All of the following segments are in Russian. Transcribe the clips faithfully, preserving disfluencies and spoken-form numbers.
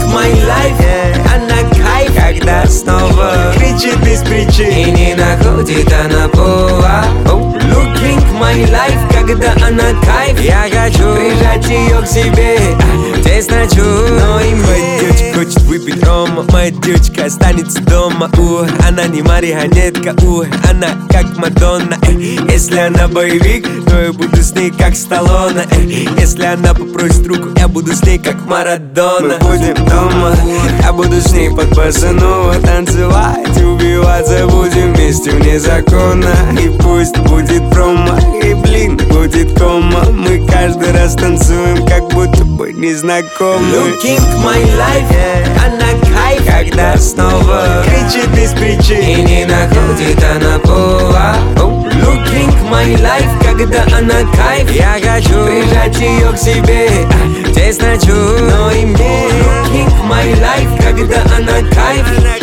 my life, она кайф, когда снова кричит без причин и не находит она повод. Looking my life, когда она кайф, я хочу прижать ее к себе, тесно чую, но и моя девочка хочет выпить рома, моя девочка останется дома. У, она не марионетка, у, она как Мадонна. э, Если она боевик, то я буду с ней как Сталлоне. э, Если она попросит руку, я буду с ней как Марадона. Мы будем дома, я буду с ней под босанова танцевать, убиваться будем вместе вне закона. И пусть будет промо, и блин, будет кома, мы каждый раз танцуем, как будто бы незнакомы. Looking my life, она кайф, когда снова кричит без причин и не находит она повод. Looking my life, когда она кайф, я хочу прижать ее к себе, тесно чую, но и мне. Looking my life, когда она кайф,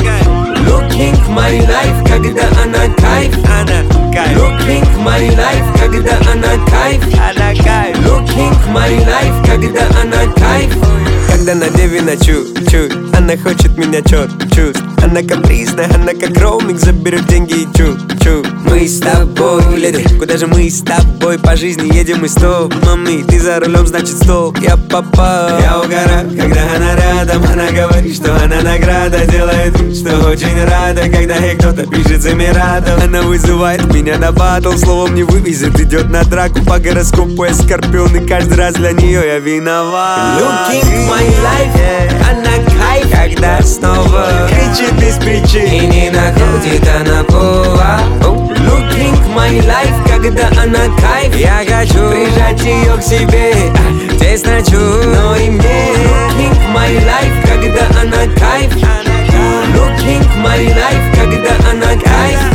looking my life, когда она кайф, она кайф. Looking my life, когда она кайф, она кайф. Looking my life, когда она кайф. Когда на деве ночую, чуть, она хочет меня чуть-чуть. Она капризная, она как роуминг, заберет деньги и чуть-чуть. Мы с тобой, леди, куда же мы с тобой по жизни едем мы стоп. Мами, ты за рулем, значит стоп. Я попал, я угораю, когда она рядом. Она говорит, что она награда, делает вид, что очень рада, когда ей кто-то пишет за мирадом. Она вызывает меня на батл, словом не вывезет, идет на драку по гороскопу. Я скорпион, и каждый раз для нее я виноват. Looking my life, она кайф, когда снова кричит без причин и не находит она повод. Looking my life, когда она кайф, я хочу прижать ее к себе, тесно чую, но и мне. Looking my life, когда она кайф, looking my life, когда она кайф.